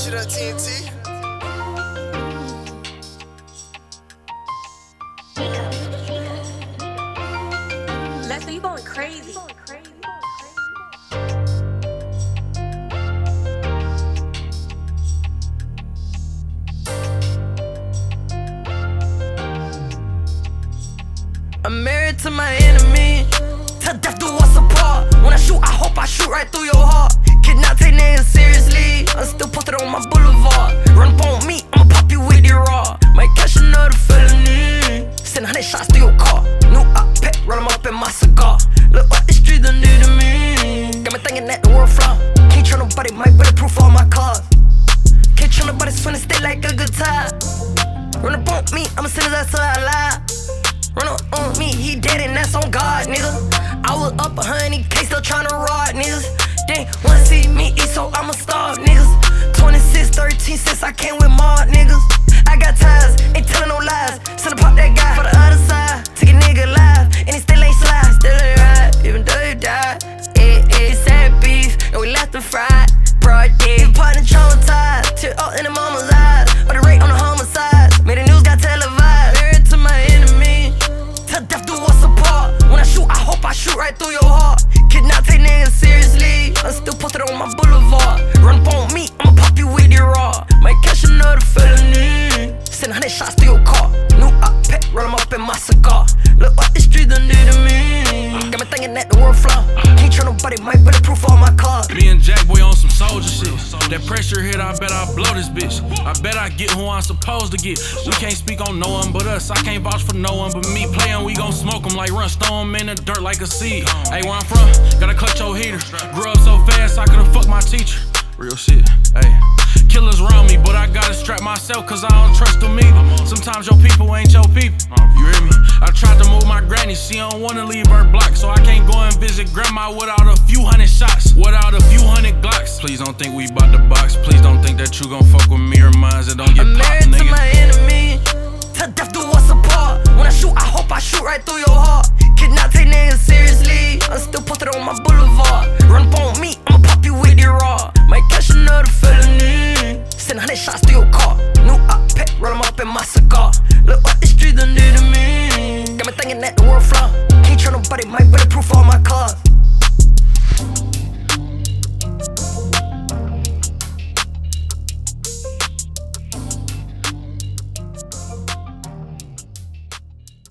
shit on TNT. Lester, you going crazy. I'm married to my enemy. Till death do us apart. When I shoot, I hope I shoot right through your heart. Kid not take niggas seriously. I'm still posted on my boulevard. Run up on me, I'ma pop you with it raw. Might catch another felony. Send 100 shots to your car. New op pet, roll 'em up in my cigar. Look what the street done do to me. Got me thinking that the world flop. Can't trust nobody, might better proof all my cars. Can't trust nobody, swing and stay like a guitar. Run up on me, I'ma send his ass to a lie. Run up on me, he dead and that's on God, nigga. I was up 100K, still tryna ride, niggas. They wanna see me eat, so I'ma starve, niggas. 26, 13 since I came with Mark, niggas. I got ties, ain't telling no lies. Send a pop that guy for the other side. Take a nigga alive, and he still ain't slide. Still ain't ride, even though he died. It's sad beef, and we left him fried. Broad day, partner traumatized. Tear up in the mama's eyes, or the rate on the homicide. Made the news got televised. Married to my enemy. Till death do us apart. When I shoot, I hope I shoot right through your heart. Kid not take niggas seriously. I'm still posted on my boulevard. Run up on me, I'ma pop you with it raw. Might catch another felony. Send 100 shots to your car. New op pet, roll 'em up in my cigar. Look what the street done do to me. Got me thinking that the world flop. Can't trust nobody, might better proof all my cars. Me and Jack Boy on some soldier shit. That pressure hit, I bet I blow this bitch. I bet I get who I'm supposed to get. We can't speak on no one but us. I can't vouch for no one but me. Playin', we gon' smoke 'em like run, throw 'em in the dirt like a seed. Hey, where I'm from, gotta clutch your heater. Grew up so fast, I could've fucked my teacher. Real shit, hey. Killers around me, but I gotta strap myself cause I don't trust them either. Sometimes your people ain't your people, you hear me? I tried to move my granny, she don't wanna leave her block. So I can't go and visit grandma without a few hundred shots, without a few hundred Glocks. Please don't think we bout the box, please don't think that you gon' fuck with me or mines that don't get I'm popped, married nigga. to my enemy. Till death do us apart. When I shoot, I hope I shoot right through your heart. Kid not take niggas seriously. I'm still posted on my boulevard. Run up on me, I'ma pop you with it raw. Might catch another felony. Send 100 shots to your car. New op pet, roll 'em up in my cigar. Look what the street done do to me. Got me thinking that the world flop. Can't trust nobody, might better proof all my cars.